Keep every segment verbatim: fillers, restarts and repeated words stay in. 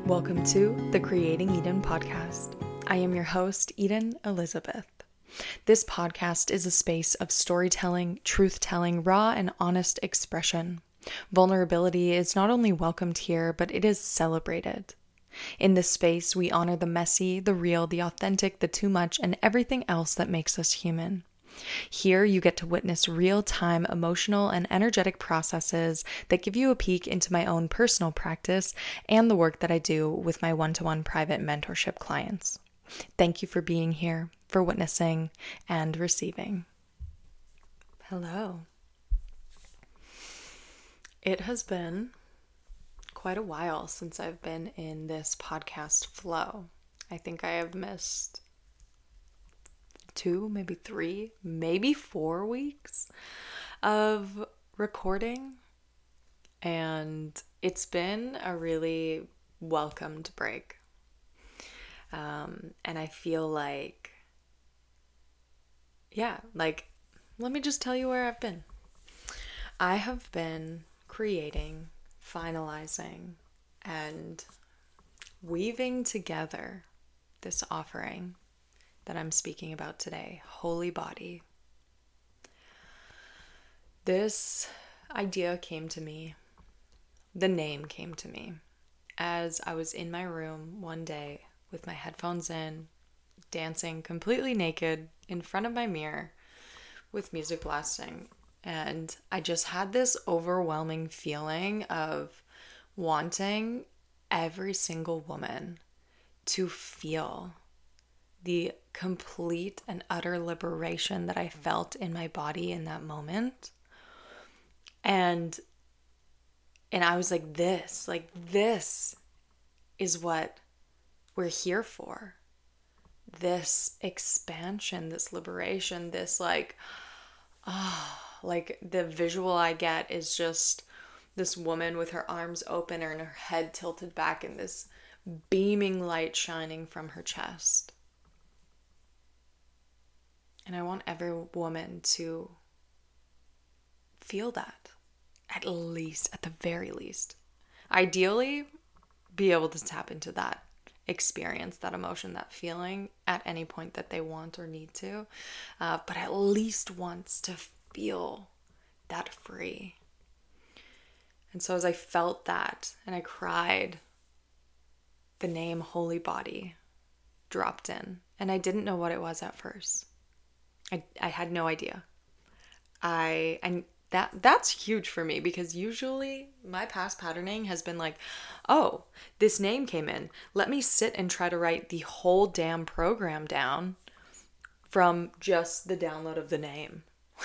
Welcome to the Creating Eden podcast. I am your host, Eden Elizabeth. This podcast is a space of storytelling, truth-telling, raw and honest expression. Vulnerability is not only welcomed here, but it is celebrated. In this space, we honor the messy, the real, the authentic, the too much, and everything else that makes us human. Here, you get to witness real-time emotional and energetic processes that give you a peek into my own personal practice and the work that I do with my one-to-one private mentorship clients. Thank you for being here, for witnessing, and receiving. Hello. It has been quite a while since I've been in this podcast flow. I think I have missed two, maybe three, maybe four weeks of recording. And it's been a really welcomed break. Um, and I feel like, yeah, like, let me just tell you where I've been. I have been creating, finalizing, and weaving together this offering that I'm speaking about today, Holy Body. This idea came to me, the name came to me, as I was in my room one day with my headphones in, dancing completely naked in front of my mirror with music blasting. And I just had this overwhelming feeling of wanting every single woman to feel the complete and utter liberation that I felt in my body in that moment. And and I was like, this, like this is what we're here for. This expansion, this liberation, this like, ah, oh, like the visual I get is just this woman with her arms open and her head tilted back and this beaming light shining from her chest. And I want every woman to feel that, at least, at the very least. Ideally, be able to tap into that experience, that emotion, that feeling at any point that they want or need to. Uh, but at least once to feel that free. And so as I felt that and I cried, the name Holy Body dropped in. And I didn't know what it was at first. I, I had no idea. I and that that's huge for me because usually my past patterning has been like, oh, this name came in. Let me sit and try to write the whole damn program down from just the download of the name.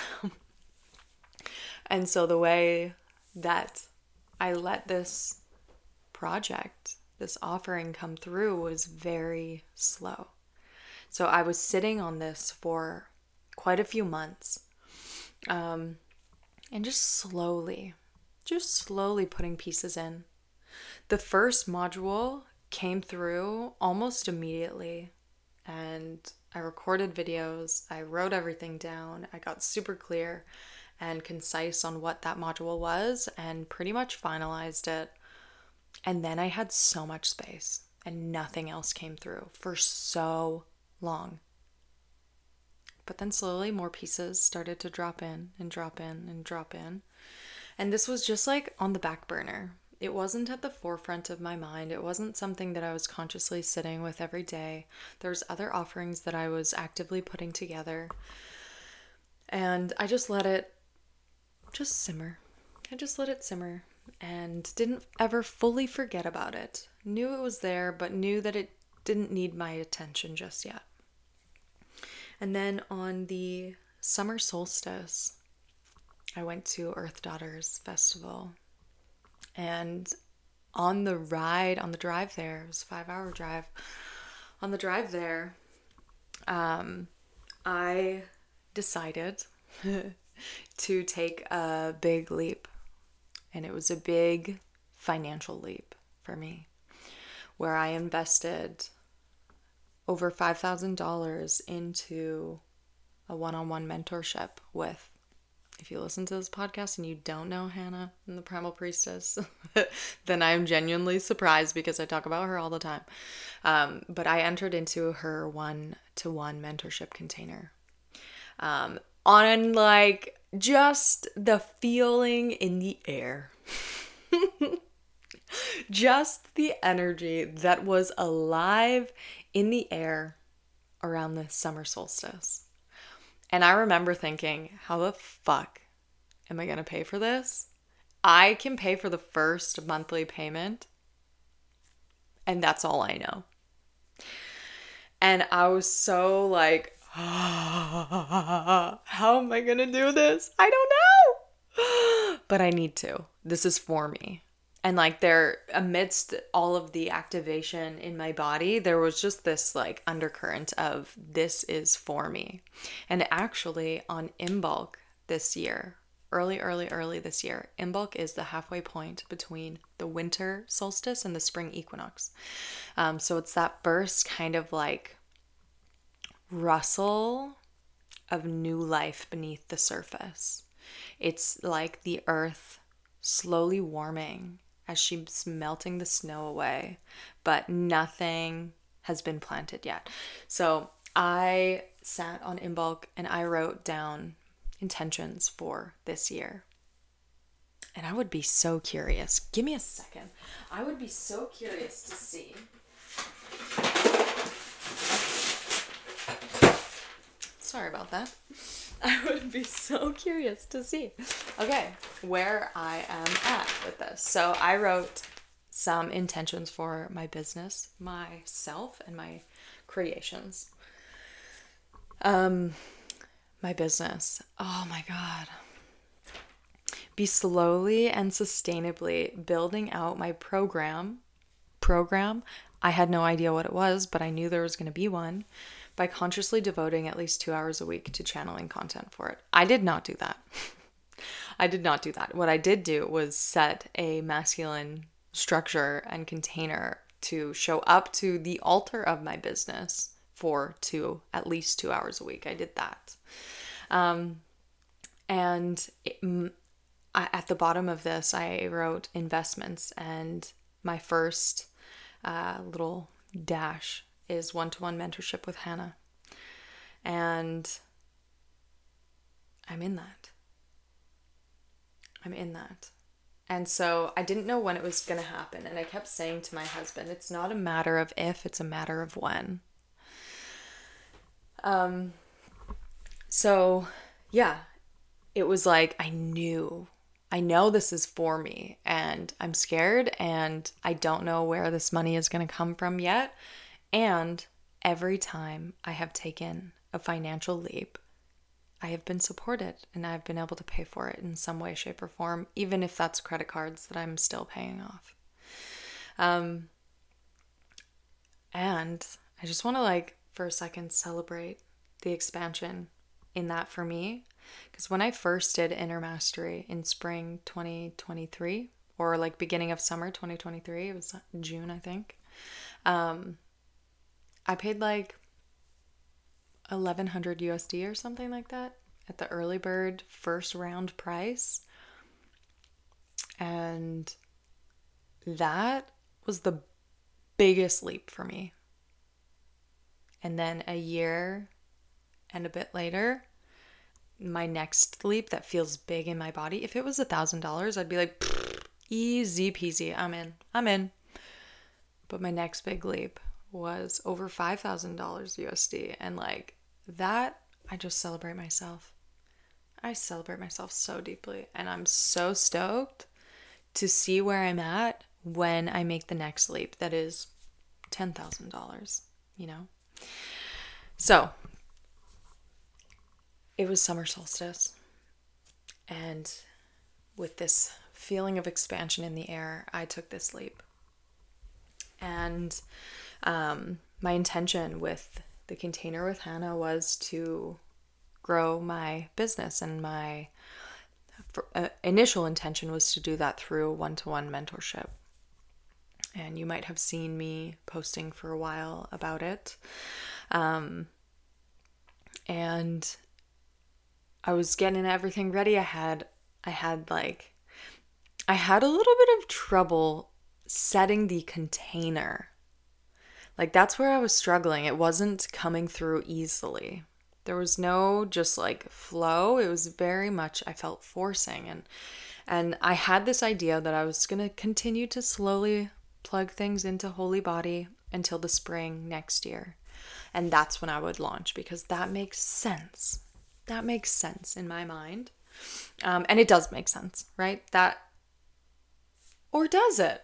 And so the way that I let this project, this offering come through was very slow. So I was sitting on this for quite a few months, um, and just slowly, just slowly putting pieces in. The first module came through almost immediately, and I recorded videos, I wrote everything down, I got super clear and concise on what that module was, and pretty much finalized it. And then I had so much space, and nothing else came through for so long. But then slowly more pieces started to drop in and drop in and drop in. And this was just like on the back burner. It wasn't at the forefront of my mind. It wasn't something that I was consciously sitting with every day. There's other offerings that I was actively putting together. And I just let it just simmer. I just let it simmer and didn't ever fully forget about it. Knew it was there, but knew that it didn't need my attention just yet. And then on the summer solstice, I went to Earth Daughters Festival. And on the ride, on the drive there, it was a five hour drive. On the drive there, um, I decided to take a big leap. And it was a big financial leap for me, where I invested over five thousand dollars into a one-on-one mentorship with if you listen to this podcast and you don't know Hannah and the Primal Priestess, then I'm genuinely surprised because I talk about her all the time. Um, but I entered into her one-to-one mentorship container. Um, on like just the feeling in the air. Just the energy that was alive in the air around the summer solstice. And I remember thinking, how the fuck am I going to pay for this? I can pay for the first monthly payment, and that's all I know. And I was so like, how am I going to do this? I don't know. But I need to. This is for me. And like there, amidst all of the activation in my body, there was just this like undercurrent of this is for me. And actually on Imbolc this year, early, early, early this year, Imbolc is the halfway point between the winter solstice and the spring equinox. Um, so it's that first kind of like rustle of new life beneath the surface. It's like the earth slowly warming as she's melting the snow away, but nothing has been planted yet. So I sat on Imbolc and I wrote down intentions for this year. And I would be so curious. Give me a second. I would be so curious to see. Sorry about that. I would be so curious to see. Okay, where I am at with this. So I wrote some intentions for my business, myself, and my creations. Um, my business. Oh my God. Be slowly and sustainably building out my program. Program. I had no idea what it was, but I knew there was going to be one. By consciously devoting at least two hours a week to channeling content for it. I did not do that. I did not do that. What I did do was set a masculine structure and container to show up to the altar of my business for two, at least two hours a week. I did that. Um, and it, I, at the bottom of this, I wrote investments, and my first uh, little dash is one-to-one mentorship with Hannah. And I'm in that. I'm in that. And so I didn't know when it was going to happen. And I kept saying to my husband, it's not a matter of if, it's a matter of when. Um. So, yeah, it was like I knew. I know this is for me. And I'm scared. And I don't know where this money is going to come from yet. And every time I have taken a financial leap, I have been supported and I've been able to pay for it in some way, shape, or form, even if that's credit cards that I'm still paying off. Um, and I just want to like for a second celebrate the expansion in that for me. Because when I first did Inner Mastery in spring twenty twenty-three, or like beginning of summer twenty twenty-three, it was June, I think. Um, I paid like eleven hundred U S D or something like that at the early bird first round price. And that was the biggest leap for me. And then a year and a bit later, my next leap that feels big in my body, if it was a thousand dollars, I'd be like, easy peasy, I'm in, I'm in. But my next big leap was over five thousand dollars U S D. And like that, I just celebrate myself. I celebrate myself so deeply. And I'm so stoked to see where I'm at when I make the next leap that is ten thousand dollars, you know? So it was summer solstice. And with this feeling of expansion in the air, I took this leap. And um, my intention with the container with Hannah was to grow my business, and my for, uh, initial intention was to do that through one-to-one mentorship. And you might have seen me posting for a while about it. Um, and I was getting everything ready. I had, I had like, I had a little bit of trouble setting the container. Like that's where I was struggling. It wasn't coming through easily. There was no just like flow. It was very much, I felt forcing. And and I had this idea that I was going to continue to slowly plug things into Holy Body until the spring next year. And that's when I would launch, because that makes sense. That makes sense in my mind. Um, and it does make sense, right? That, or does it?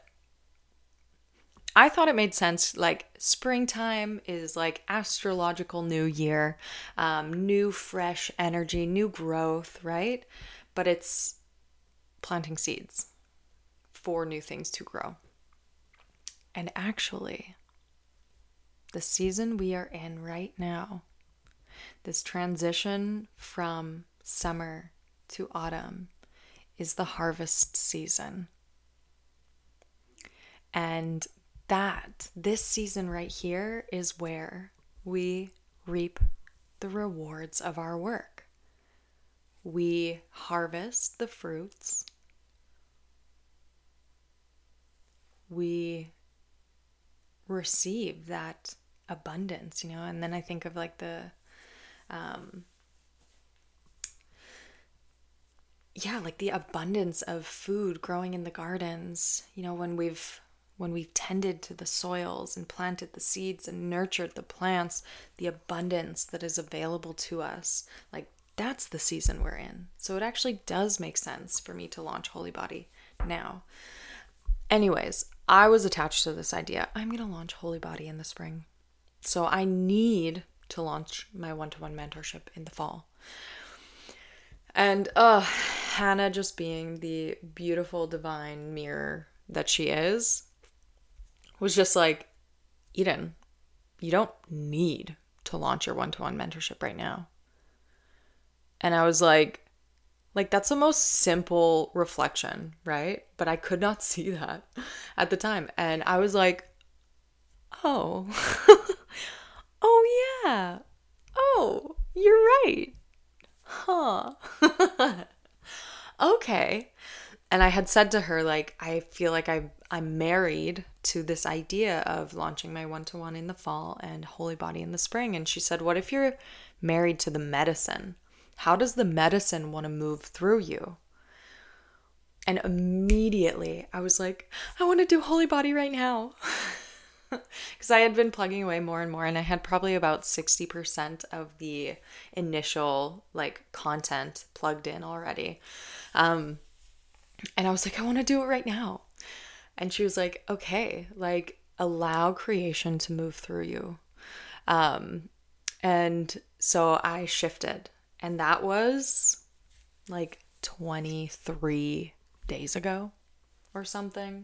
I thought it made sense. Like springtime is like astrological new year, um, new fresh energy, new growth, right? But it's planting seeds for new things to grow. And actually, the season we are in right now, this transition from summer to autumn, is the harvest season. And that, this season right here, is where we reap the rewards of our work. We harvest the fruits. We receive that abundance, you know, and then I think of like the, um, yeah, like the abundance of food growing in the gardens, you know, when we've, when we've tended to the soils and planted the seeds and nurtured the plants, the abundance that is available to us, like that's the season we're in. So it actually does make sense for me to launch Holy Body now. Anyways, I was attached to this idea. I'm going to launch Holy Body in the spring. So I need to launch my one-to-one mentorship in the fall. And uh, Hannah, just being the beautiful divine mirror that she is, was just like, Eden, you don't need to launch your one-to-one mentorship right now. And I was like, like that's the most simple reflection, right? But I could not see that at the time. And I was like, oh, oh yeah. Oh, you're right. Huh. Okay. And I had said to her, like, I feel like I, I'm married to this idea of launching my one-to-one in the fall and Holy Body in the spring. And she said, what if you're married to the medicine? How does the medicine want to move through you? And immediately I was like, I want to do Holy Body right now. Because I had been plugging away more and more, and I had probably about sixty percent of the initial like content plugged in already. Um, and I was like, I want to do it right now. And she was like, okay, like allow creation to move through you. Um, and so I shifted. And that was like twenty-three days ago or something.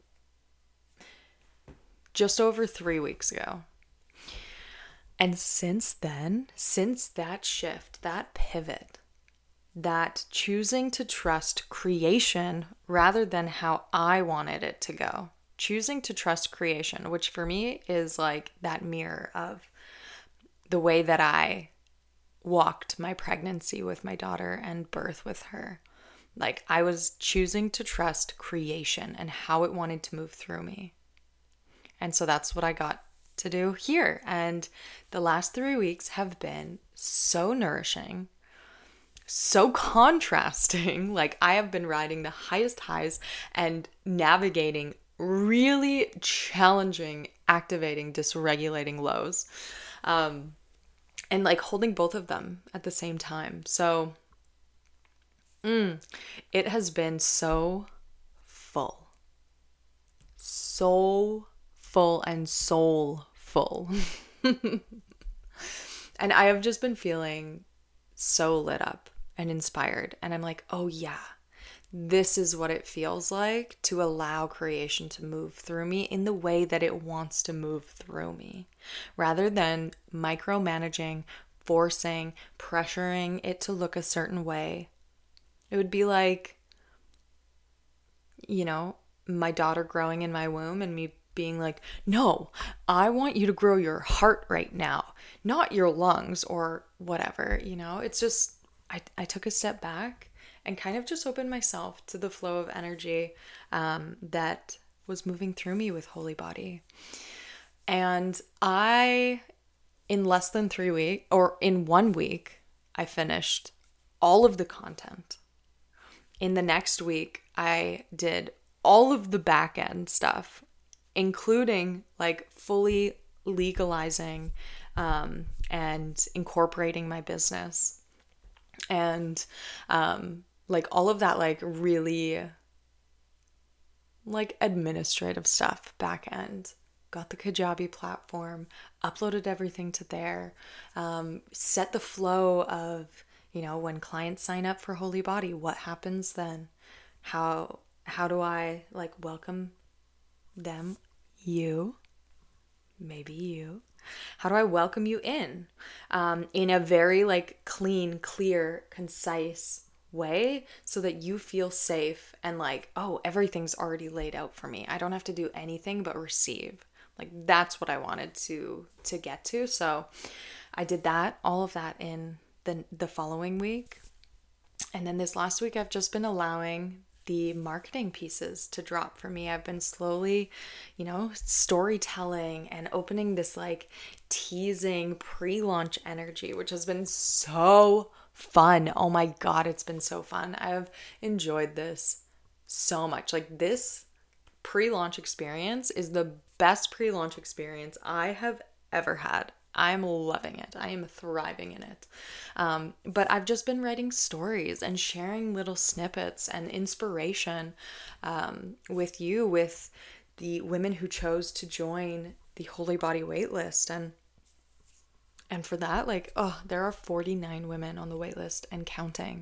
Just over three weeks ago. And since then, since that shift, that pivot, that choosing to trust creation rather than how I wanted it to go, choosing to trust creation, which for me is like that mirror of the way that I walked my pregnancy with my daughter and birth with her. Like I was choosing to trust creation and how it wanted to move through me. And so that's what I got to do here. And the last three weeks have been so nourishing, so contrasting. Like I have been riding the highest highs and navigating really challenging, activating, dysregulating lows. Um, and like holding both of them at the same time. So mm, it has been so full. So full and soulful. And I have just been feeling so lit up and inspired. And I'm like, oh yeah, this is what it feels like to allow creation to move through me in the way that it wants to move through me, rather than micromanaging, forcing, pressuring it to look a certain way. It would be like, you know, my daughter growing in my womb and me being like, no, I want you to grow your heart right now, not your lungs or whatever, you know. It's just, I, I took a step back and kind of just opened myself to the flow of energy um, that was moving through me with Holy Body. And I, in less than three weeks, or in one week, I finished all of the content. In the next week, I did all of the back end stuff, including like fully legalizing um, and incorporating my business. And um, like all of that, like really like administrative stuff, back end. Got the Kajabi platform, uploaded everything to there, um, set the flow of, you know, when clients sign up for Holy Body, what happens then? How how do I like welcome them, you, maybe you? How do I welcome you in um, in a very like clean, clear, concise way so that you feel safe and like, oh, everything's already laid out for me. I don't have to do anything but receive. Like that's what I wanted to to get to. So I did that, all of that in the the following week. And then this last week I've just been allowing the marketing pieces to drop for me. I've been slowly, you know, storytelling and opening this like teasing pre-launch energy, which has been so fun. Oh my God, it's been so fun. I have enjoyed this so much. Like this pre-launch experience is the best pre-launch experience I have ever had. I'm loving it. I am thriving in it. Um, but I've just been writing stories and sharing little snippets and inspiration um, with you, with the women who chose to join the Holy Body waitlist. And and for that, like, oh, there are forty-nine women on the waitlist and counting.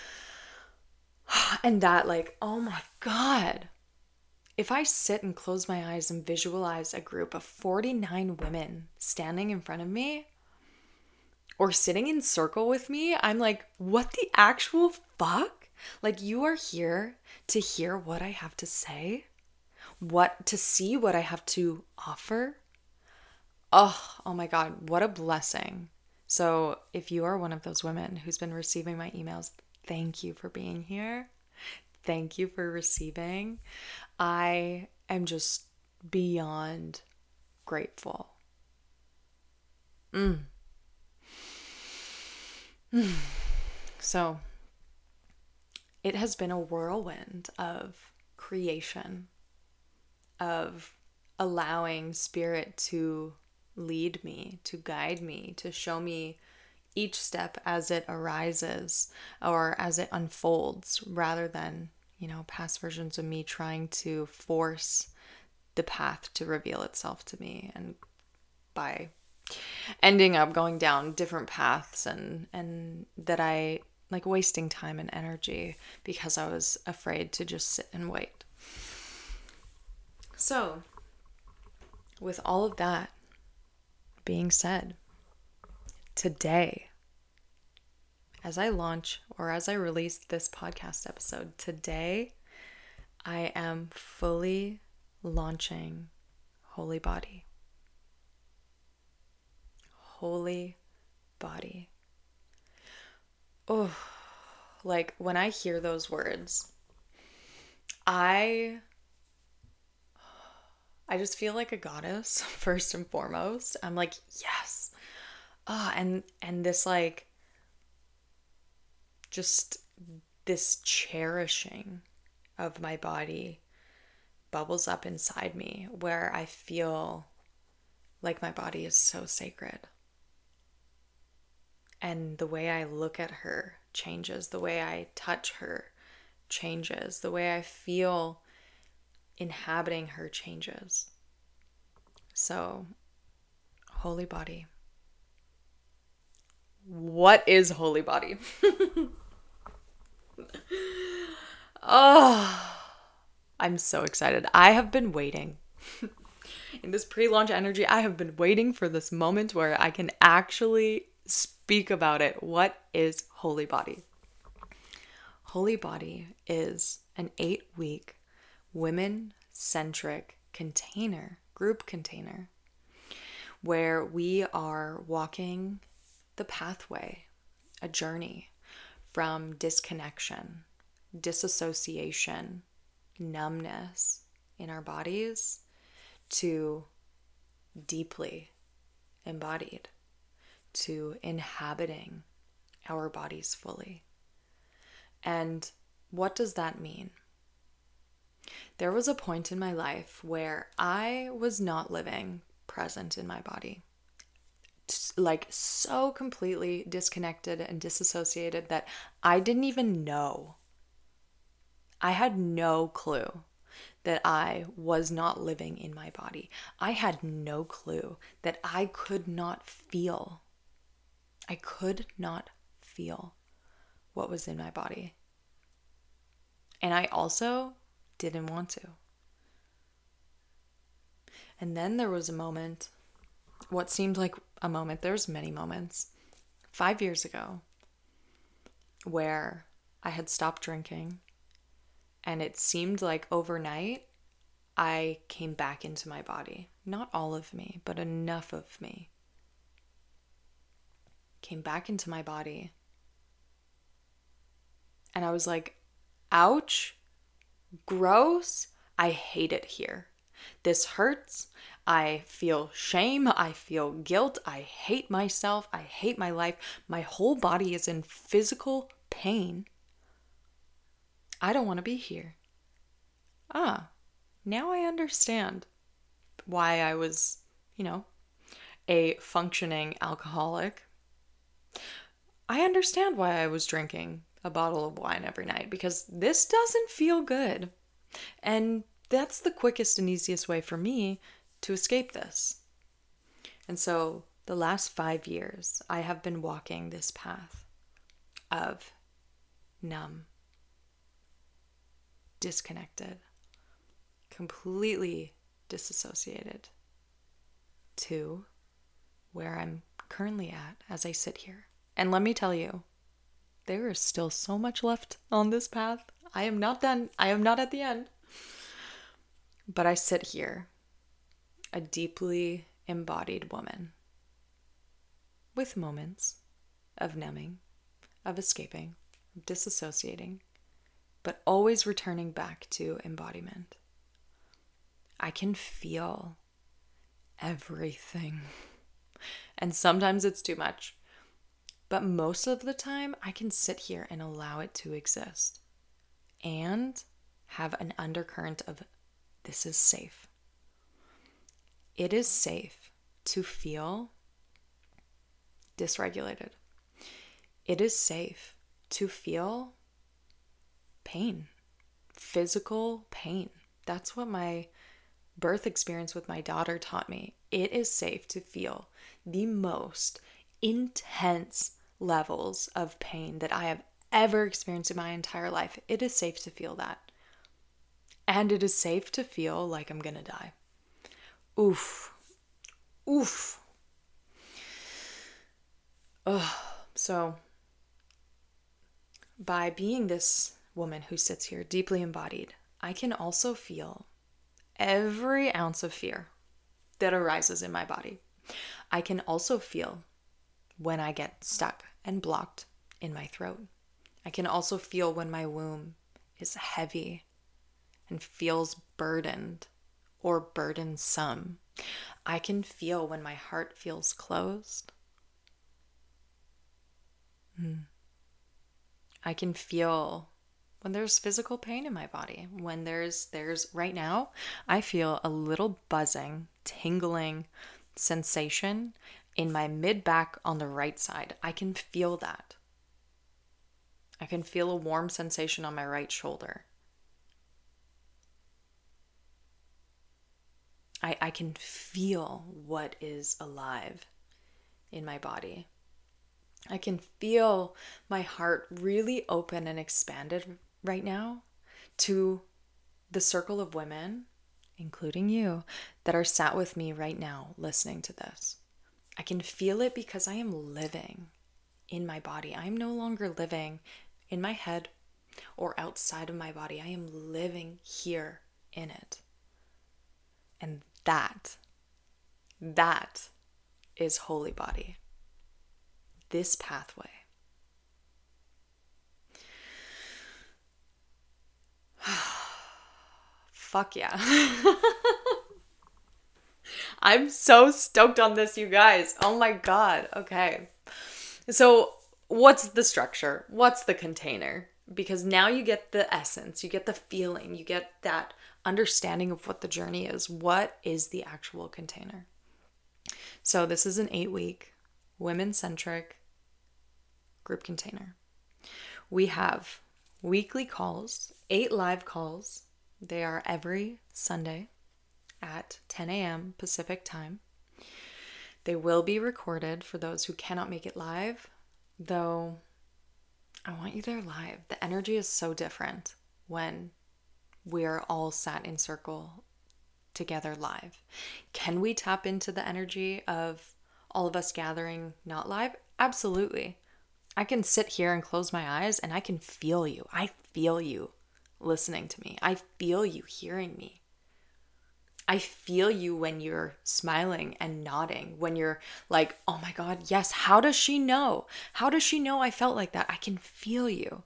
And that, like, oh my God. If I sit and close my eyes and visualize a group of forty-nine women standing in front of me or sitting in circle with me, I'm like, what the actual fuck? Like, you are here to hear what I have to say, what to see what I have to offer. Oh, oh my God, what a blessing. So if you are one of those women who's been receiving my emails, thank you for being here. Thank you for receiving. I am just beyond grateful. Mm. Mm. So it has been a whirlwind of creation, of allowing Spirit to lead me, to guide me, to show me each step as it arises or as it unfolds, rather than, you know, past versions of me trying to force the path to reveal itself to me, and by ending up going down different paths and and that I like wasting time and energy because I was afraid to just sit and wait. So with all of that being said, today, as I launch or as I release this podcast episode, today I am fully launching Holy Body. Holy Body. Oh, like when I hear those words, I I just feel like a goddess first and foremost. I'm like, yes. Ah, oh, and and this like just this cherishing of my body bubbles up inside me, where I feel like my body is so sacred. And the way I look at her changes. The way I touch her changes. The way I feel inhabiting her changes. So, Holy Body. What is Holy Body? Oh, I'm so excited. I have been waiting. In this pre-launch energy, I have been waiting for this moment where I can actually speak about it. What is Holy Body? Holy Body is an eight-week women-centric container, group container, where we are walking the pathway, a journey from disconnection, disassociation, numbness in our bodies to deeply embodied, to inhabiting our bodies fully. And what does that mean? There was a point in my life where I was not living present in my body. Like so completely disconnected and disassociated that I didn't even know. I had no clue that I was not living in my body. I had no clue that I could not feel. I could not feel what was in my body. And I also didn't want to. And then there was a moment, what seemed like a moment, there's many moments, five years ago, where I had stopped drinking, and it seemed like overnight I came back into my body. Not all of me, but enough of me came back into my body. And I was like, ouch, gross, I hate it here. This hurts. I feel shame. I feel guilt. I hate myself. I hate my life. My whole body is in physical pain. I don't want to be here. Ah, now I understand why I was, you know, a functioning alcoholic. I understand why I was drinking a bottle of wine every night, because this doesn't feel good. And that's the quickest and easiest way for me to escape this. And so the last five years, I have been walking this path of numb, disconnected, completely disassociated to where I'm currently at as I sit here. And let me tell you, there is still so much left on this path. I am not done. I am not at the end. But I sit here, a deeply embodied woman, with moments of numbing, of escaping, of disassociating, but always returning back to embodiment. I can feel everything. And sometimes it's too much. But most of the time, I can sit here and allow it to exist and have an undercurrent of this is safe. It is safe to feel dysregulated. It is safe to feel pain, physical pain. That's what my birth experience with my daughter taught me. It is safe to feel the most intense levels of pain that I have ever experienced in my entire life. It is safe to feel that. And it is safe to feel like I'm gonna die. Oof. Oof. Ugh. So, by being this woman who sits here deeply embodied, I can also feel every ounce of fear that arises in my body. I can also feel when I get stuck and blocked in my throat. I can also feel when my womb is heavy and feels burdened or burdensome. I can feel when my heart feels closed. Mm. I can feel when there's physical pain in my body. When there's, there's right now, I feel a little buzzing, tingling sensation in my mid-back on the right side. I can feel that. I can feel a warm sensation on my right shoulder. I, I can feel what is alive in my body. I can feel my heart really open and expanded right now to the circle of women, including you, that are sat with me right now listening to this. I can feel it because I am living in my body. I am no longer living in my head or outside of my body. I am living here in it. And that, that is holy body. This pathway. Fuck yeah. I'm so stoked on this, you guys. Oh my God. Okay. So, what's the structure? What's the container? Because now you get the essence, you get the feeling, you get that understanding of what the journey is. What is the actual container? So, this is an eight week, women centric group container. We have weekly calls, eight live calls. They are every Sunday at ten a.m. Pacific time. They will be recorded for those who cannot make it live, though I want you there live. The energy is so different when we're all sat in circle together live. Can we tap into the energy of all of us gathering not live? Absolutely. I can sit here and close my eyes and I can feel you. I feel you listening to me. I feel you hearing me. I feel you when you're smiling and nodding, when you're like, oh my God, yes, how does she know? How does she know I felt like that? I can feel you.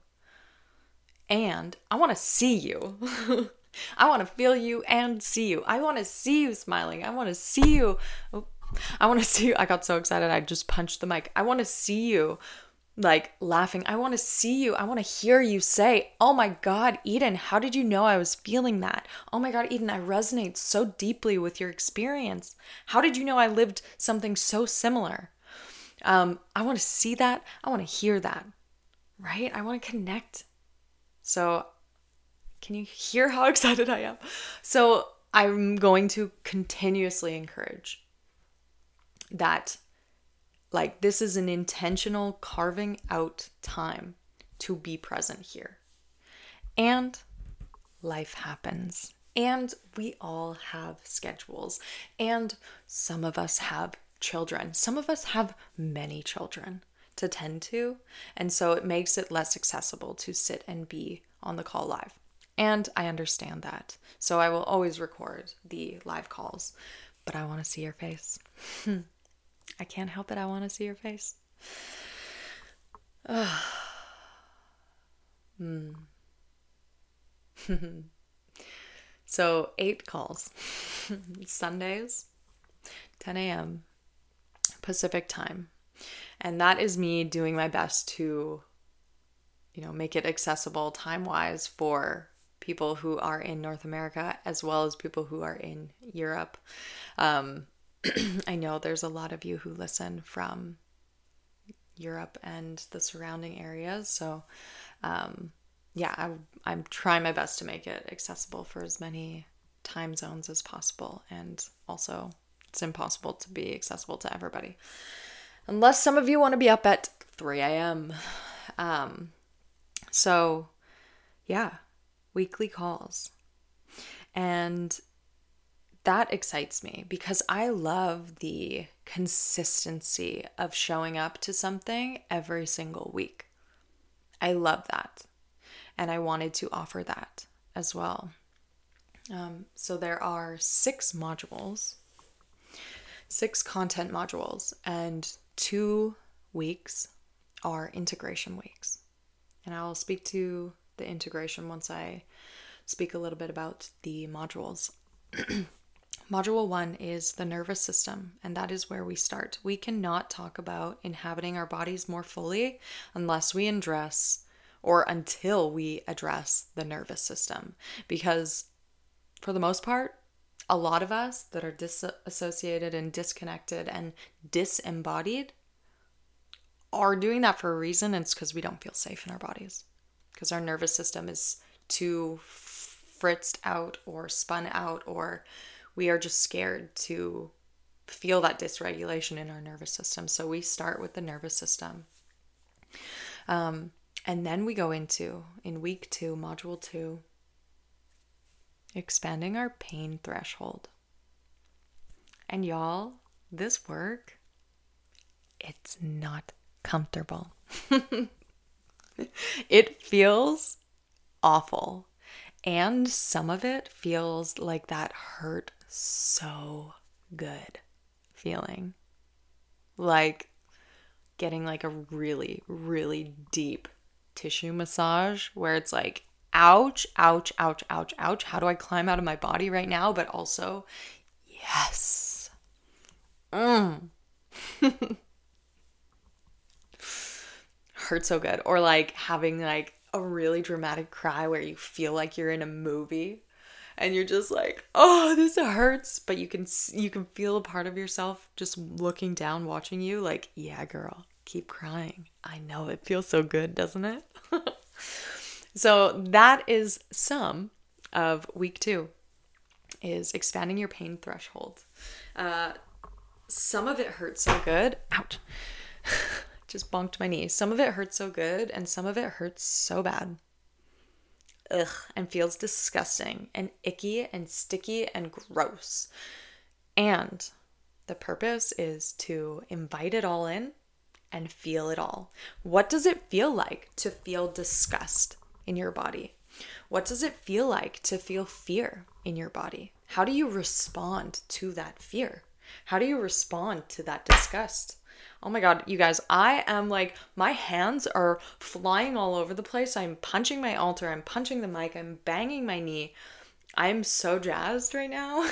And I want to see you. I want to feel you and see you. I want to see you smiling. I want to see you. Oh, I want to see you. I got so excited. I just punched the mic. I want to see you like laughing. I want to see you. I want to hear you say, oh my God, Eden, how did you know I was feeling that? Oh my God, Eden, I resonate so deeply with your experience. How did you know I lived something so similar? Um, I want to see that. I want to hear that, right? I want to connect. So can you hear how excited I am? So I'm going to continuously encourage that. Like, this is an intentional carving out time to be present here. And life happens. And we all have schedules. And some of us have children. Some of us have many children to tend to. And so it makes it less accessible to sit and be on the call live. And I understand that. So I will always record the live calls. But I want to see your face. I can't help it. I want to see your face. mm. So eight calls. Sundays, ten a.m. Pacific time. And that is me doing my best to, you know, make it accessible time-wise for people who are in North America as well as people who are in Europe. Um, I know there's a lot of you who listen from Europe and the surrounding areas. So, um, yeah, I, I'm trying my best to make it accessible for as many time zones as possible. And also, it's impossible to be accessible to everybody. Unless some of you want to be up at three a.m. Um, so, yeah, weekly calls. And that excites me because I love the consistency of showing up to something every single week. I love that. And I wanted to offer that as well. Um, so there are six modules, six content modules, and two weeks are integration weeks. And I will speak to the integration once I speak a little bit about the modules. Module one is the nervous system, and that is where we start. We cannot talk about inhabiting our bodies more fully unless we address or until we address the nervous system. Because for the most part, a lot of us that are disassociated and disconnected and disembodied are doing that for a reason, and it's because we don't feel safe in our bodies. Because our nervous system is too fritzed out or spun out, or we are just scared to feel that dysregulation in our nervous system. So we start with the nervous system. Um, and then we go into, in week two, module two, expanding our pain threshold. And y'all, this work, it's not comfortable. It feels awful. And some of it feels like that hurt so good feeling. Like getting like a really, really deep tissue massage where it's like, ouch, ouch, ouch, ouch, ouch. How do I climb out of my body right now? But also, yes. Mm. Hurt so good. Or like having like a really dramatic cry where you feel like you're in a movie and you're just like, oh, this hurts. But you can you can feel a part of yourself just looking down, watching you like, yeah, girl, keep crying. I know, it feels so good, doesn't it? So that is some of week two, is expanding your pain threshold. Uh, some of it hurts so good. Ouch. Just bonked my knee. Some of it hurts so good and some of it hurts so bad. Ugh, and feels disgusting and icky and sticky and gross. And the purpose is to invite it all in and feel it all. What does it feel like to feel disgust in your body? What does it feel like to feel fear in your body? How do you respond to that fear? How do you respond to that disgust? Oh my God, you guys, I am like, my hands are flying all over the place. I'm punching my altar. I'm punching the mic. I'm banging my knee. I'm so jazzed right now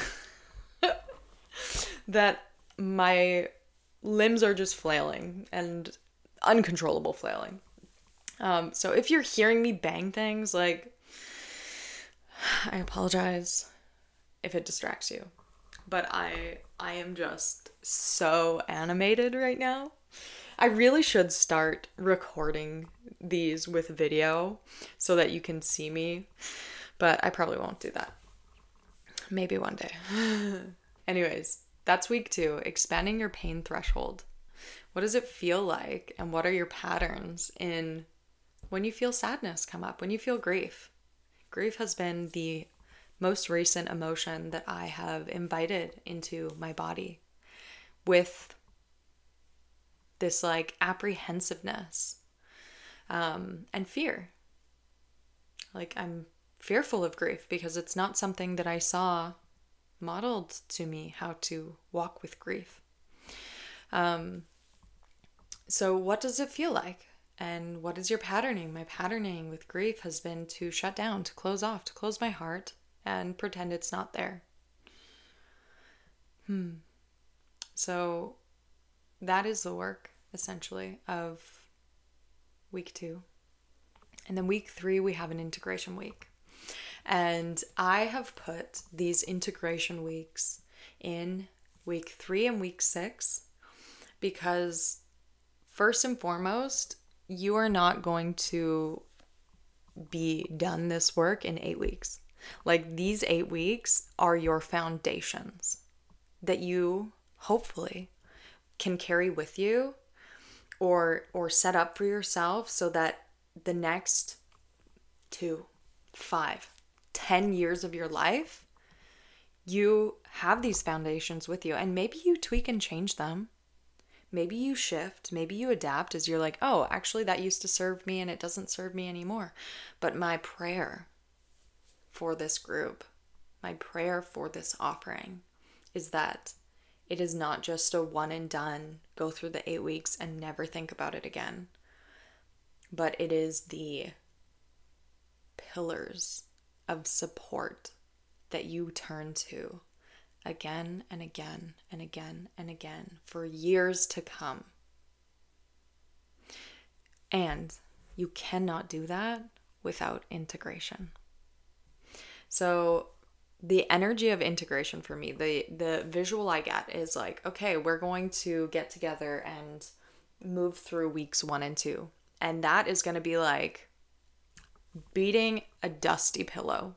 that my limbs are just flailing and uncontrollable flailing. Um, so if you're hearing me bang things, like, I apologize if it distracts you. But I I am just so animated right now. I really should start recording these with video so that you can see me. But I probably won't do that. Maybe one day. Anyways, that's week two, expanding your pain threshold. What does it feel like? And what are your patterns in when you feel sadness come up, when you feel grief? Grief has been the most recent emotion that I have invited into my body with this like apprehensiveness um, and fear. Like I'm fearful of grief because it's not something that I saw modeled to me how to walk with grief. Um, so what does it feel like? And what is your patterning? My patterning with grief has been to shut down, to close off, to close my heart and pretend it's not there. Hmm. So that is the work, essentially, of week two. And then week three, we have an integration week. And I have put these integration weeks in week three and week six because first and foremost, you are not going to be done this work in eight weeks. Like these eight weeks are your foundations that you hopefully can carry with you or or set up for yourself so that the next two, five, ten years of your life, you have these foundations with you. And maybe you tweak and change them. Maybe you shift, maybe you adapt as you're like, oh, actually that used to serve me and it doesn't serve me anymore. But my prayer for this group, my prayer for this offering is that it is not just a one and done, go through the eight weeks and never think about it again. But it is the pillars of support that you turn to again and again and again and again for years to come. And you cannot do that without integration. So the energy of integration for me, the the visual I get is like, okay, we're going to get together and move through weeks one and two. And that is going to be like beating a dusty pillow.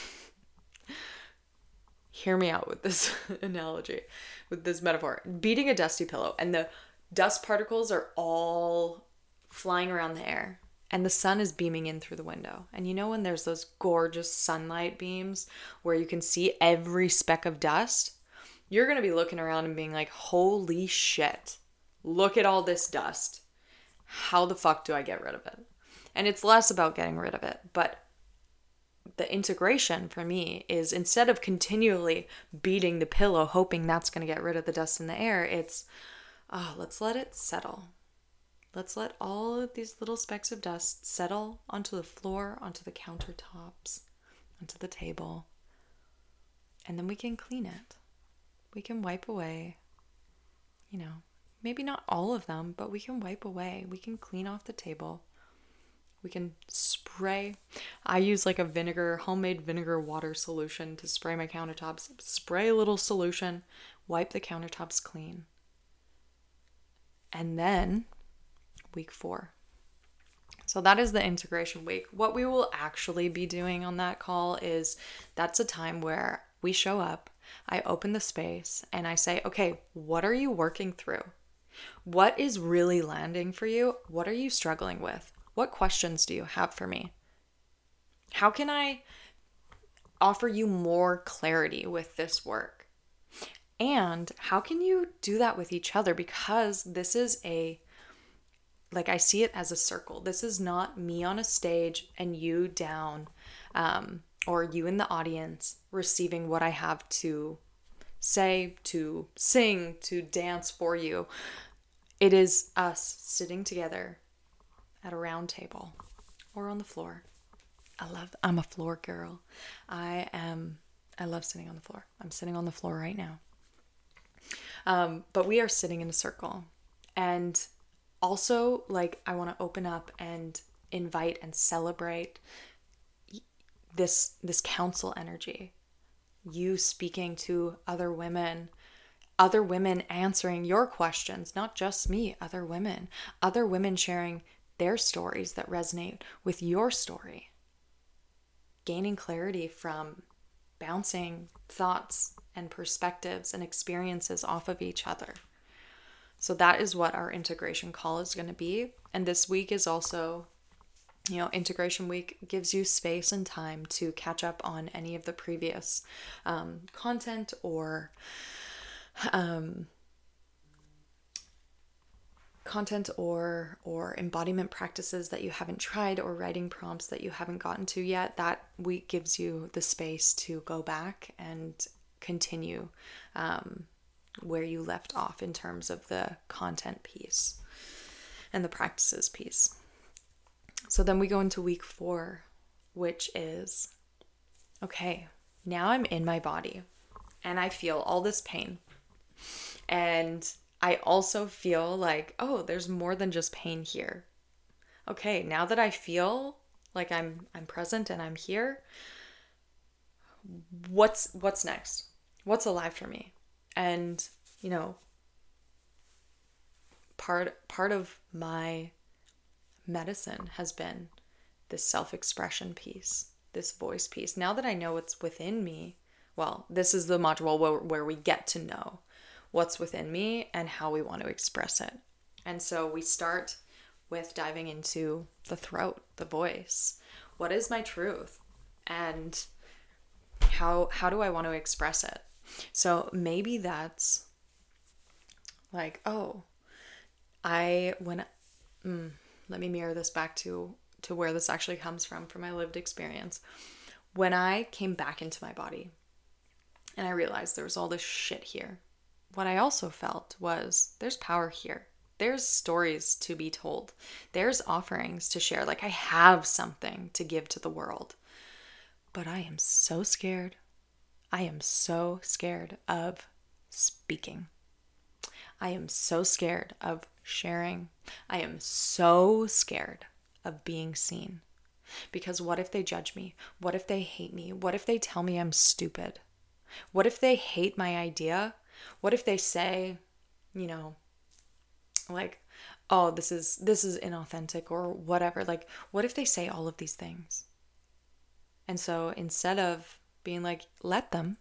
Hear me out with this analogy, with this metaphor. Beating a dusty pillow, and the dust particles are all flying around the air, and the sun is beaming in through the window. And you know when there's those gorgeous sunlight beams where you can see every speck of dust? You're going to be looking around and being like, holy shit, look at all this dust. How the fuck do I get rid of it? And it's less about getting rid of it, but the integration for me is instead of continually beating the pillow, hoping that's going to get rid of the dust in the air, it's, oh, let's let it settle. Let's let all of these little specks of dust settle onto the floor, onto the countertops, onto the table. And then we can clean it. We can wipe away, you know, maybe not all of them, but we can wipe away. We can clean off the table. We can spray. I use like a vinegar, homemade vinegar water solution to spray my countertops. Spray a little solution, wipe the countertops clean. And then week four. So that is the integration week. What we will actually be doing on that call is that's a time where we show up, I open the space, and I say, okay, what are you working through? What is really landing for you? What are you struggling with? What questions do you have for me? How can I offer you more clarity with this work? And how can you do that with each other? Because this is a, like I see it as a circle. This is not me on a stage and you down, um, or you in the audience receiving what I have to say, to sing, to dance for you. It is us sitting together at a round table or on the floor. I love, I'm a floor girl. I am, I love sitting on the floor. I'm sitting on the floor right now. Um, but we are sitting in a circle. And also, like, I want to open up and invite and celebrate this, this council energy. You speaking to other women, other women answering your questions, not just me, other women, other women sharing their stories that resonate with your story. Gaining clarity from bouncing thoughts and perspectives and experiences off of each other. So that is what our integration call is going to be. And this week is also, you know, integration week gives you space and time to catch up on any of the previous um, content or um, content or or embodiment practices that you haven't tried, or writing prompts that you haven't gotten to yet. That week gives you the space to go back and continue um, where you left off in terms of the content piece and the practices piece. So then we go into week four, which is, okay, now I'm in my body and I feel all this pain. And I also feel like, oh, there's more than just pain here. Okay, now that I feel like I'm I'm present and I'm here, what's what's next? What's alive for me? And, you know, part part of my medicine has been this self-expression piece, this voice piece. Now that I know what's within me, well, this is the module where, where we get to know what's within me and how we want to express it. And so we start with diving into the throat, the voice. What is my truth? And how how do I want to express it? So maybe that's like, oh, I, when, mm, let me mirror this back to, to where this actually comes from, from my lived experience. When I came back into my body and I realized there was all this shit here, what I also felt was there's power here. There's stories to be told. There's offerings to share. Like, I have something to give to the world. But I am so scared. I am so scared of speaking. I am so scared of sharing. I am so scared of being seen. Because what if they judge me? What if they hate me? What if they tell me I'm stupid? What if they hate my idea? What if they say, you know, like, oh, this is this is inauthentic or whatever. Like, what if they say all of these things? And so instead of being like, let them,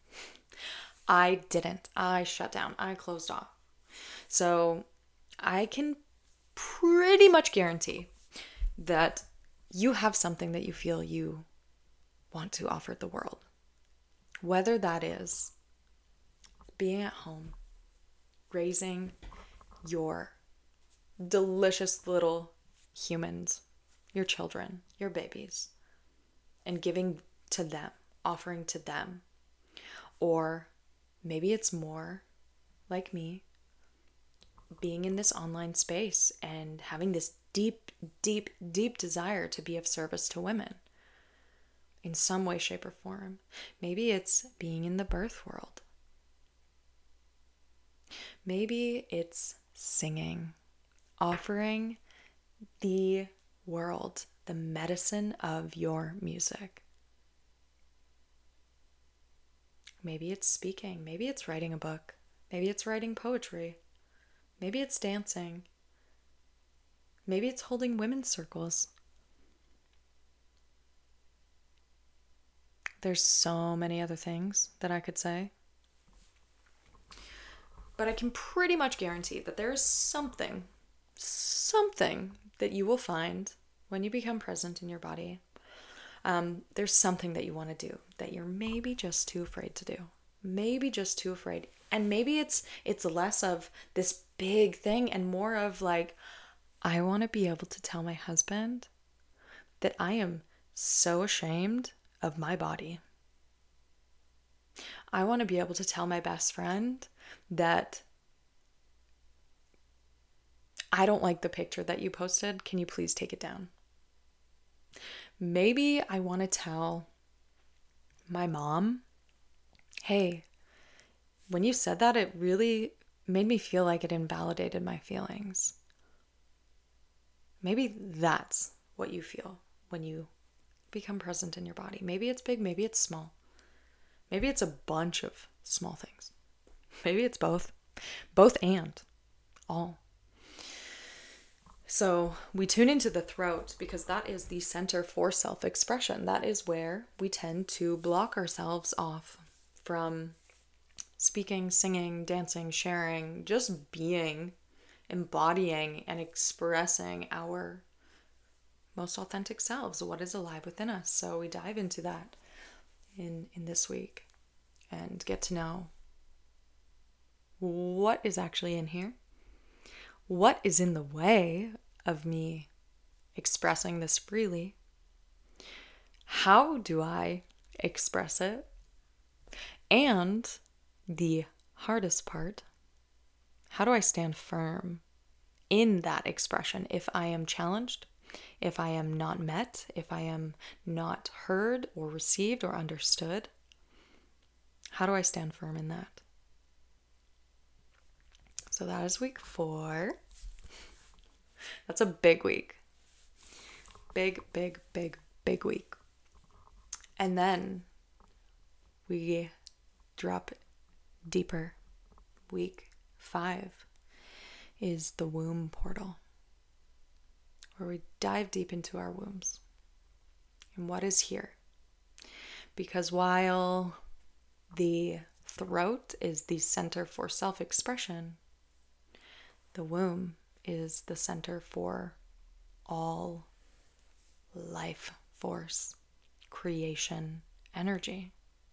I didn't. I shut down. I closed off. So I can pretty much guarantee that you have something that you feel you want to offer the world. Whether that is being at home, raising your delicious little humans, your children, your babies, and giving to them, offering to them. Or maybe it's more like me, being in this online space and having this deep, deep, deep desire to be of service to women in some way, shape, or form. Maybe it's being in the birth world. Maybe it's singing, offering the world the medicine of your music. Maybe it's speaking. Maybe it's writing a book. Maybe it's writing poetry. Maybe it's dancing. Maybe it's holding women's circles. There's so many other things that I could say. But I can pretty much guarantee that there is something, something that you will find when you become present in your body. Um, there's something that you want to do that you're maybe just too afraid to do. Maybe just too afraid. And maybe it's it's less of this big thing and more of like, I want to be able to tell my husband that I am so ashamed of my body. I want to be able to tell my best friend that I don't like the picture that you posted. Can you please take it down? Maybe I want to tell my mom, hey, when you said that, it really made me feel like it invalidated my feelings. Maybe that's what you feel when you become present in your body. Maybe it's big, maybe it's small. Maybe it's a bunch of small things. Maybe it's both. Both and all. So we tune into the throat because that is the center for self-expression. That is where we tend to block ourselves off from speaking, singing, dancing, sharing, just being, embodying, and expressing our most authentic selves, what is alive within us. So we dive into that in, in this week and get to know what is actually in here, what is in the way of me expressing this freely, how do I express it, and the hardest part, how do I stand firm in that expression if I am challenged, if I am not met, if I am not heard or received or understood? How do I stand firm in that? So that is week four. That's a big week. Big, big, big, big week. And then we drop deeper. Week five is the womb portal, where we dive deep into our wombs and what is here. Because while the throat is the center for self-expression, the womb is the center for all life force, creation, energy.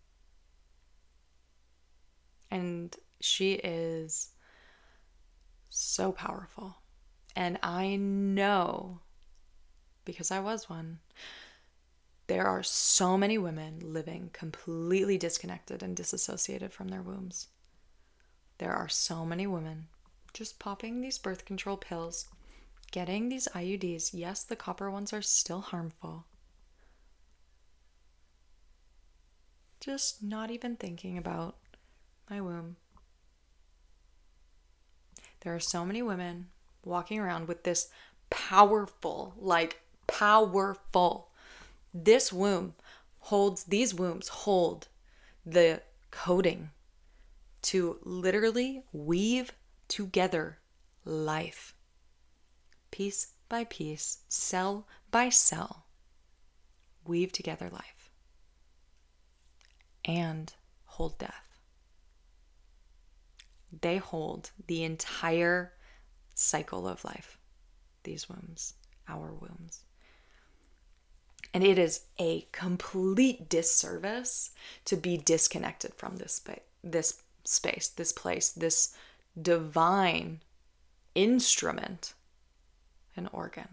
And she is so powerful. And I know, because I was one, there are so many women living completely disconnected and disassociated from their wombs. There are so many women just popping these birth control pills, getting these I U Ds. Yes, the copper ones are still harmful. Just not even thinking about my womb. There are so many women walking around with this powerful, like powerful, this womb holds, these wombs hold the coding to literally weave together life, piece by piece, cell by cell, weave together life and hold death. They hold the entire cycle of life, these wombs, our wombs. And it is a complete disservice to be disconnected from this space, this space, this place, this divine instrument and organ.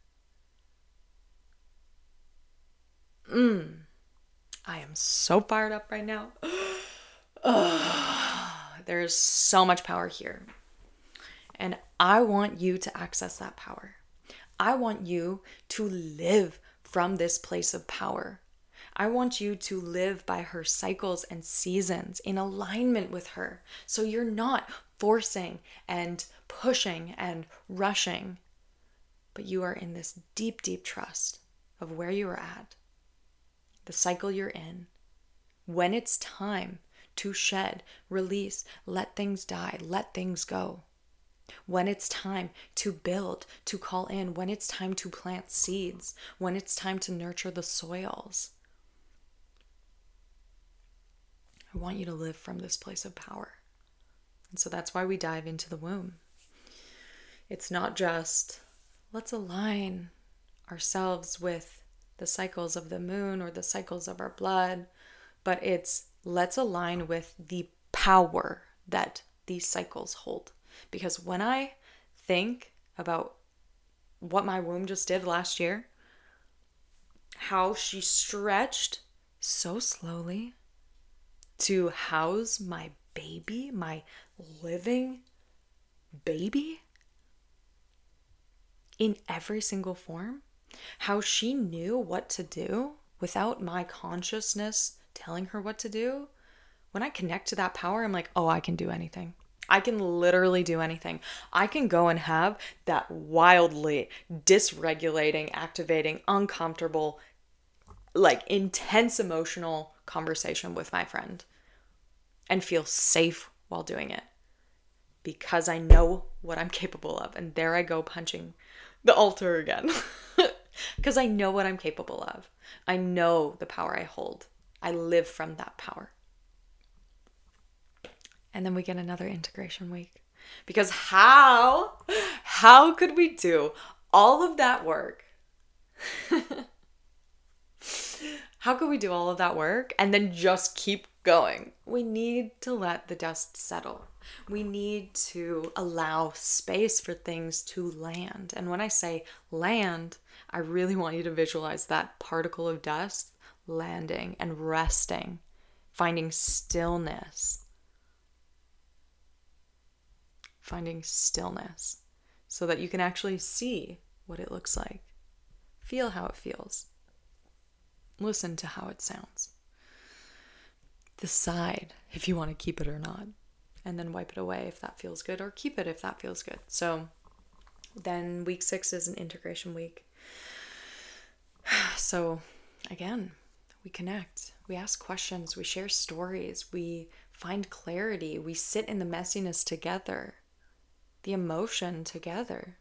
Mm. I am so fired up right now. Oh, there's so much power here. And I want you to access that power. I want you to live from this place of power. I want you to live by her cycles and seasons in alignment with her. So you're not forcing and pushing and rushing, but you are in this deep, deep trust of where you are at, the cycle you're in, when it's time to shed, release, let things die, let things go. When it's time to build, to call in, when it's time to plant seeds, when it's time to nurture the soils. I want you to live from this place of power. And so that's why we dive into the womb. It's not just, let's align ourselves with the cycles of the moon or the cycles of our blood, but it's let's align with the power that these cycles hold. Because when I think about what my womb just did last year, how she stretched so slowly to house my baby, my living baby, in every single form, how she knew what to do without my consciousness telling her what to do. When I connect to that power, I'm like, oh, I can do anything. I can literally do anything. I can go and have that wildly dysregulating, activating, uncomfortable, like intense emotional conversation with my friend and feel safe while doing it because I know what I'm capable of. And there I go punching the altar again because I know what I'm capable of. I know the power I hold. I live from that power. And then we get another integration week. Because how, how could we do all of that work? How could we do all of that work and then just keep going? We need to let the dust settle. We need to allow space for things to land. And when I say land, I really want you to visualize that particle of dust landing and resting, finding stillness. Finding stillness so that you can actually see what it looks like. Feel how it feels. Listen to how it sounds. Decide if you want to keep it or not. And then wipe it away if that feels good, or keep it if that feels good. So then week six is an integration week. So again, we connect. We ask questions. We share stories. We find clarity. We sit in the messiness together. The emotion together.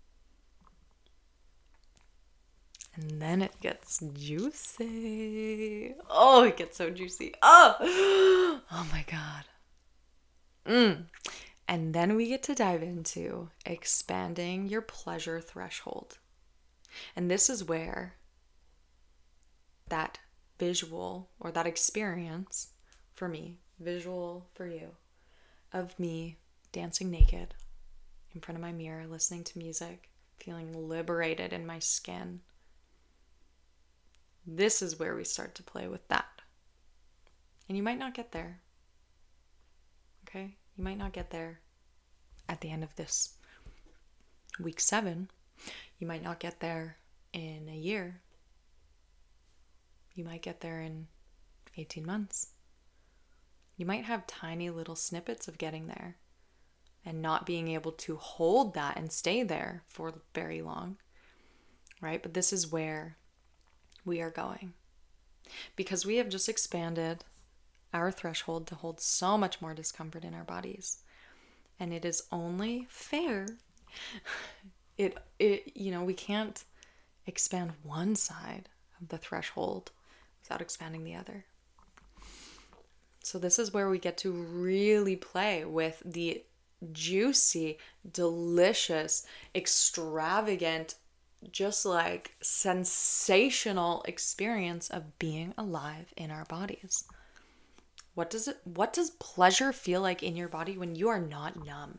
And then it gets juicy. Oh, it gets so juicy. Oh, oh my God. Mm. And then we get to dive into expanding your pleasure threshold. And this is where that visual or that experience for me, visual for you, of me dancing naked in front of my mirror, listening to music, feeling liberated in my skin. This is where we start to play with that. And you might not get there. Okay? You might not get there at the end of this week seven. You might not get there in a year. You might get there in eighteen months. You might have tiny little snippets of getting there and not being able to hold that and stay there for very long, right? But this is where we are going because we have just expanded our threshold to hold so much more discomfort in our bodies. And it is only fair. It, it, you know, we can't expand one side of the threshold without expanding the other. So this is where we get to really play with the juicy, delicious, extravagant, just like sensational experience of being alive in our bodies. What does it, what does pleasure feel like in your body when you are not numb?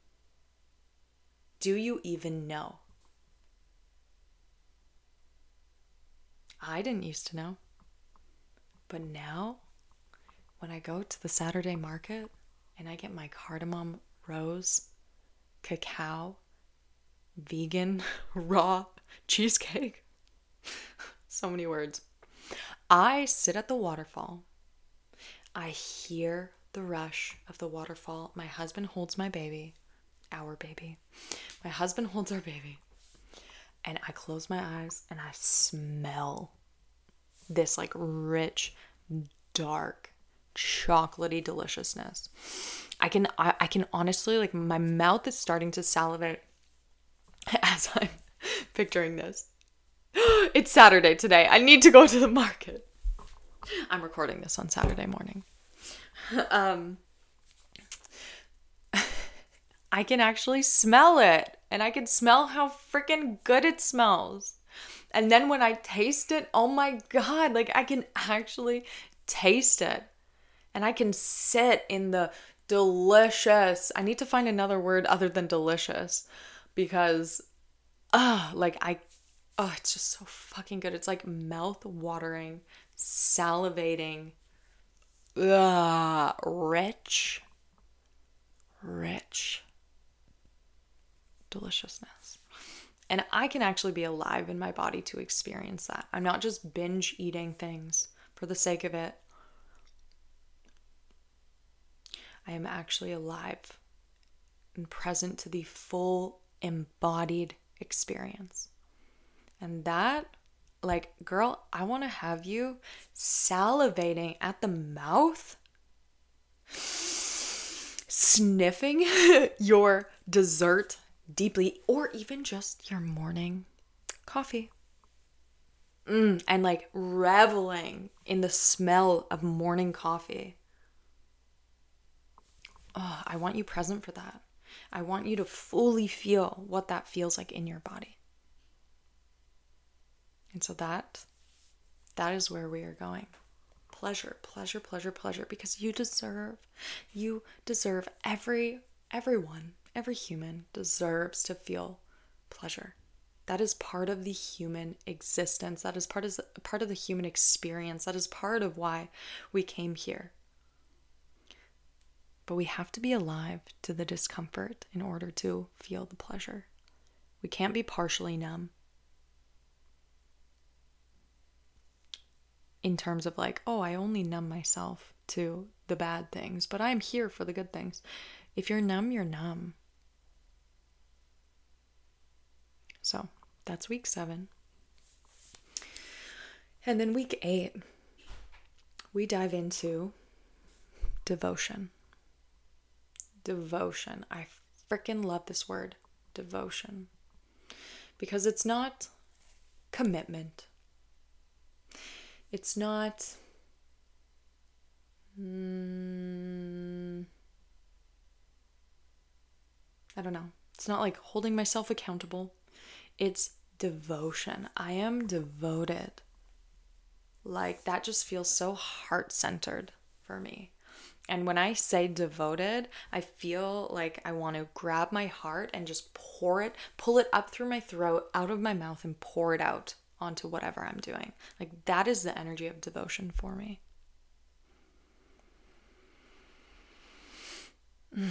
Do you even know? I didn't used to know. But now, when I go to the Saturday market and I get my cardamom rose cacao, vegan, raw cheesecake. So many words. I sit at the waterfall. I hear the rush of the waterfall. My husband holds my baby, our baby. My husband holds our baby. And I close my eyes and I smell this like rich, dark, chocolatey deliciousness. I can I, I can honestly, like, my mouth is starting to salivate as I'm picturing this. It's Saturday today. I need to go to the market. I'm recording this on Saturday morning. Um, I can actually smell it. And I can smell how freaking good it smells. And then when I taste it, oh my God, like I can actually taste it. And I can sit in the delicious. I need to find another word other than delicious. Because, ah, uh, like I, oh, it's just so fucking good. It's like mouth watering, salivating, ah, rich, rich deliciousness. And I can actually be alive in my body to experience that. I'm not just binge eating things for the sake of it. I am actually alive and present to the full embodied experience. And that, like, girl, I want to have you salivating at the mouth, sniffing your dessert deeply, or even just your morning coffee. Mm, and like reveling in the smell of morning coffee. Oh, I want you present for that. I want you to fully feel what that feels like in your body. And so that, that is where we are going. Pleasure, pleasure, pleasure, pleasure, because you deserve, you deserve every, everyone, every human deserves to feel pleasure. That is part of the human existence. That is part of, part of the human experience. That is part of why we came here. But we have to be alive to the discomfort in order to feel the pleasure. We can't be partially numb. In terms of like, oh, I only numb myself to the bad things, but I'm here for the good things. If you're numb, you're numb. So that's week seven. And then week eight, we dive into devotion. Devotion. I freaking love this word, devotion. Because it's not commitment. It's not... Mm, I don't know. It's not like holding myself accountable. It's devotion. I am devoted. Like, that just feels so heart-centered for me. And when I say devoted, I feel like I want to grab my heart and just pour it, pull it up through my throat, out of my mouth, and pour it out onto whatever I'm doing. Like, that is the energy of devotion for me. Mm.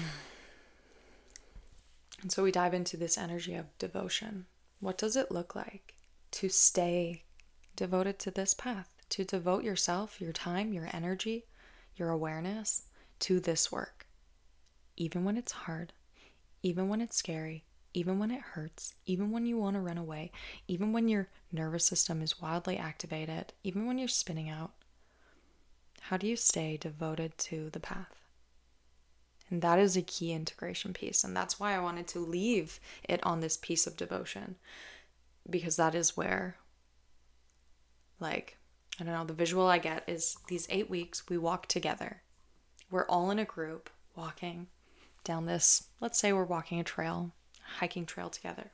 And so we dive into this energy of devotion. What does it look like to stay devoted to this path? To devote yourself, your time, your energy, your awareness to this work. Even when it's hard, even when it's scary, even when it hurts, even when you want to run away, even when your nervous system is wildly activated, even when you're spinning out. How do you stay devoted to the path? And that is a key integration piece. And that's why I wanted to leave it on this piece of devotion. Because that is where, like, I don't know, the visual I get is these eight weeks we walk together. We're all in a group walking down this, let's say we're walking a trail, hiking trail together.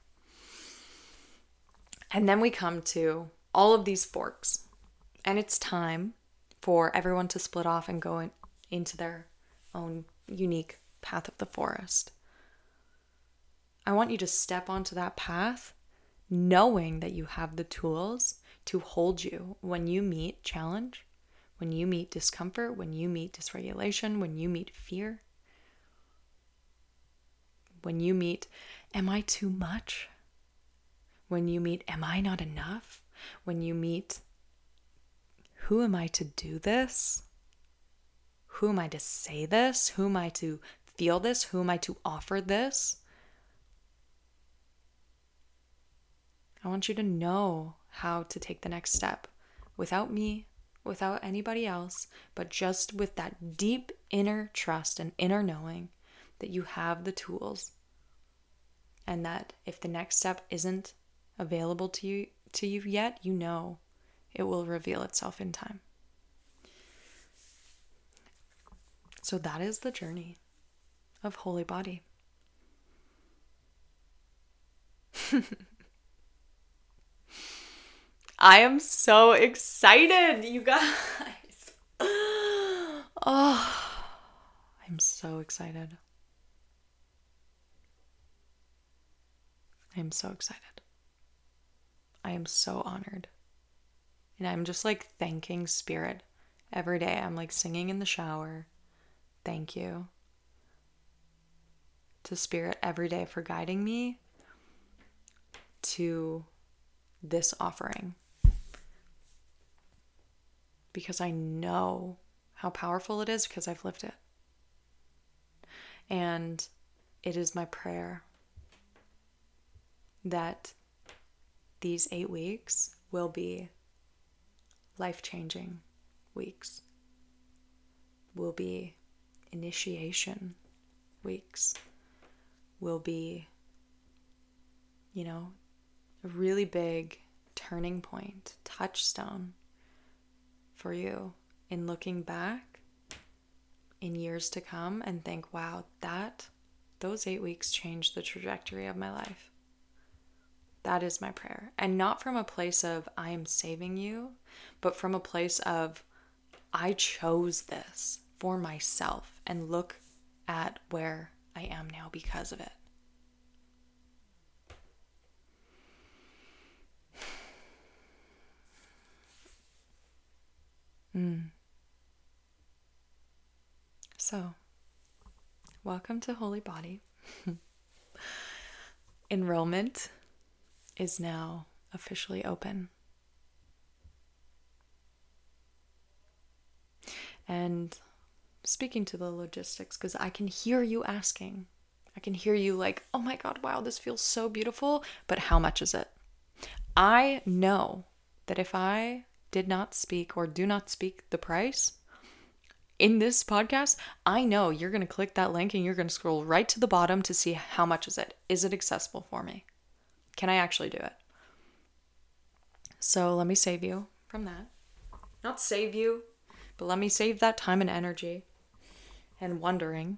And then we come to all of these forks. And it's time for everyone to split off and go in, into their own unique path of the forest. I want you to step onto that path knowing that you have the tools to hold you when you meet challenge, when you meet discomfort, when you meet dysregulation, when you meet fear. when you meet, am I too much? When you meet, am I not enough? When you meet, who am I to do this? Who am I to say this? Who am I to feel this? Who am I to offer this? I want you to know how to take the next step without me, without anybody else, but just with that deep inner trust and inner knowing that you have the tools, and that if the next step isn't available to you to you yet, you know it will reveal itself in time. So that is the journey of Holy Body. I am so excited, you guys. Oh, I'm so excited. I am so excited. I am so honored. And I'm just like thanking Spirit every day. I'm like singing in the shower. Thank you to Spirit every day for guiding me to this offering. Because I know how powerful it is because I've lived it. And it is my prayer that these eight weeks will be life-changing weeks, will be initiation weeks, will be, you know, a really big turning point, touchstone for you in looking back in years to come and think, wow, that, those eight weeks changed the trajectory of my life. That is my prayer. And not from a place of I am saving you, but from a place of I chose this for myself and look at where I am now because of it. Mm. So, welcome to Holy Body. Enrollment is now officially open. And speaking to the logistics, because I can hear you asking. I can hear you like, oh my God, wow, this feels so beautiful, but how much is it? I know that if I did not speak or do not speak the price in this podcast, I know you're going to click that link and you're going to scroll right to the bottom to see how much is it. Is it accessible for me? Can I actually do it? So let me save you from that. Not save you, but let me save that time and energy and wondering.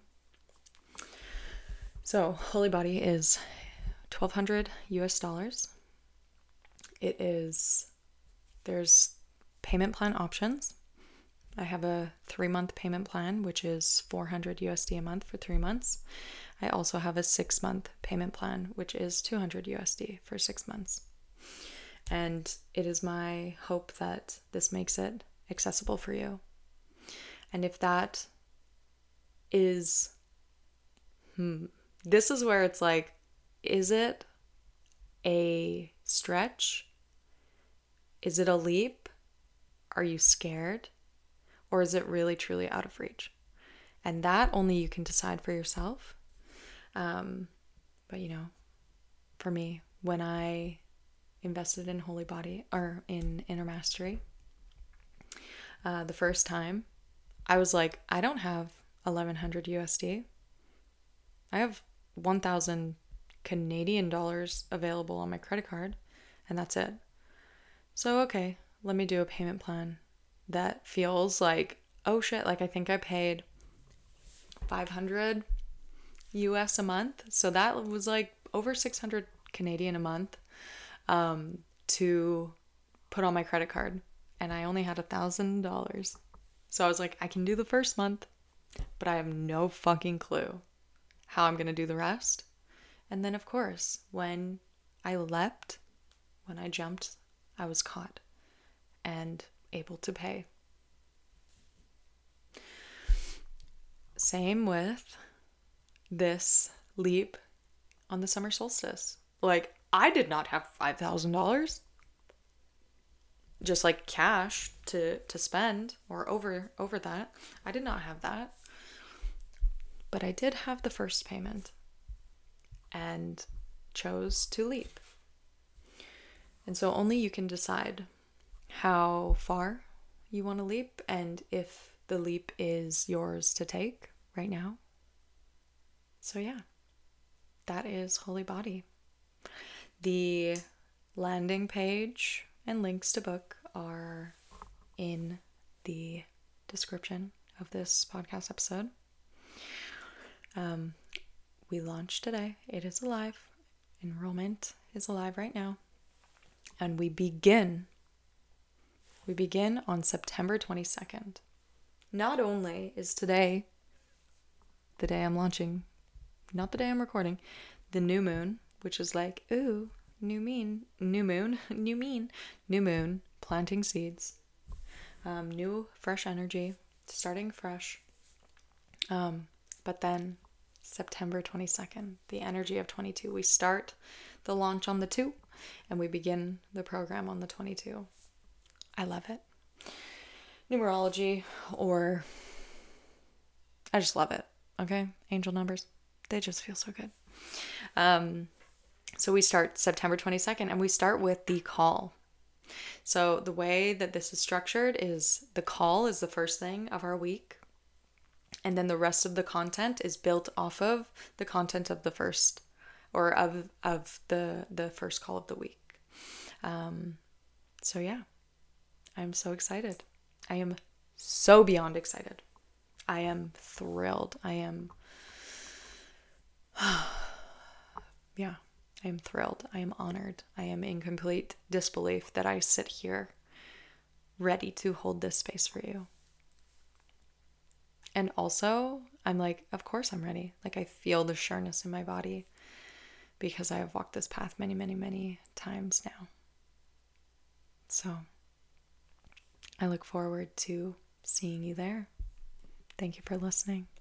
So Holy Body is twelve hundred U S dollars. It is, there's payment plan options. I have a three month payment plan, which is four hundred U S D a month for three months. I also have a six month payment plan, which is two hundred U S D for six months. And it is my hope that this makes it accessible for you. And if that is, hmm, this is where it's like, is it a stretch? Is it a leap? Are you scared? Or is it really, truly out of reach? And that only you can decide for yourself. Um, but, you know, for me, when I invested in Holy Body or in Inner Mastery, uh, the first time, I was like, I don't have eleven hundred U S D. I have one thousand Canadian dollars available on my credit card, and that's it. So, okay, let me do a payment plan that feels like, oh shit, like I think I paid five hundred U S a month. So that was like over six hundred Canadian a month um, to put on my credit card. And I only had a thousand dollars. So I was like, I can do the first month, but I have no fucking clue how I'm going to do the rest. And then of course, when I leapt, when I jumped, I was caught and able to pay. Same with this leap on the summer solstice. Like, I did not have five thousand dollars just like cash to to spend, or over over that. I did not have that. But I did have the first payment and chose to leap. And so only you can decide how far you want to leap and if the leap is yours to take right now. So yeah, that is Holy Body. The landing page and links to book are in the description of this podcast episode. Um, we launched today. It is alive. Enrollment is alive right now. And we begin, we begin on September twenty-second. Not only is today the day I'm launching, not the day I'm recording, the new moon, which is like, ooh, new moon, new moon, new moon, new moon, planting seeds, um, new fresh energy, starting fresh. Um, but then September twenty-second, the energy of twenty-two. We start the launch on the two and we begin the program on the twenty-two. I love it. Numerology, or I just love it. Okay. Angel numbers. They just feel so good. Um, so we start September twenty-second and we start with the call. So the way that this is structured is the call is the first thing of our week. And then the rest of the content is built off of the content of the first, or of of the the first call of the week. Um, so yeah, I'm so excited. I am so beyond excited. I am thrilled. I am, yeah, I am thrilled. I am honored. I am in complete disbelief that I sit here ready to hold this space for you. And also, I'm like, of course I'm ready. Like, I feel the sureness in my body because I have walked this path many, many, many times now. So I look forward to seeing you there. Thank you for listening.